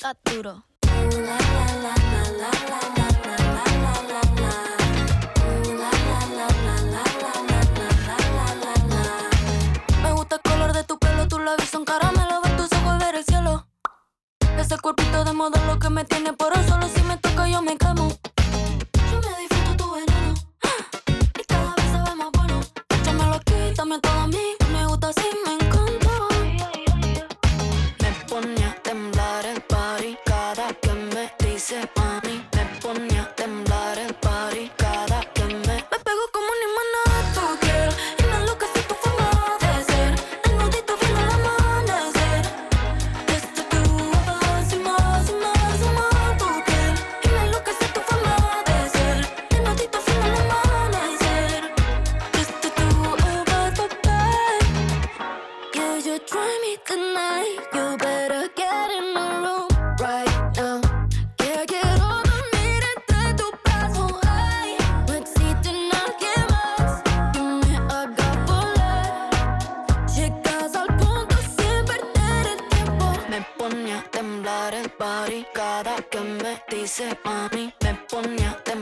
Está duro. Me gusta el color de tu pelo, tus labios son caramelo, ver tus ojos, ver el cielo. Ese cuerpito de modelo que me tiene por un solo si me toca yo me quemo. Yo me disfruto tu veneno y cada vez sabe más bueno. Échamelo aquí, dame todo a mí, me gusta así, me encanta. Me pone a temblar el party cada que me dice mami. Me pone a temblar el party cada que me pego como un imán a tu piel y me enloquece tu forma de ser. El nudito fino al amanecer. Desde tu boca, sin más, sin más, sin más tu piel y me enloquece tu forma de ser. El nudito fino al amanecer. Desde tu boca, baby. Yeah, you drive me tonight. You better get in the room right now. Que quiero dormir entre tus brazos, ay. No existe nadie más que me haga volar. Llegas al punto sin perder el tiempo. Me pone a temblar el body cada que me dice mami. Me pone a temblar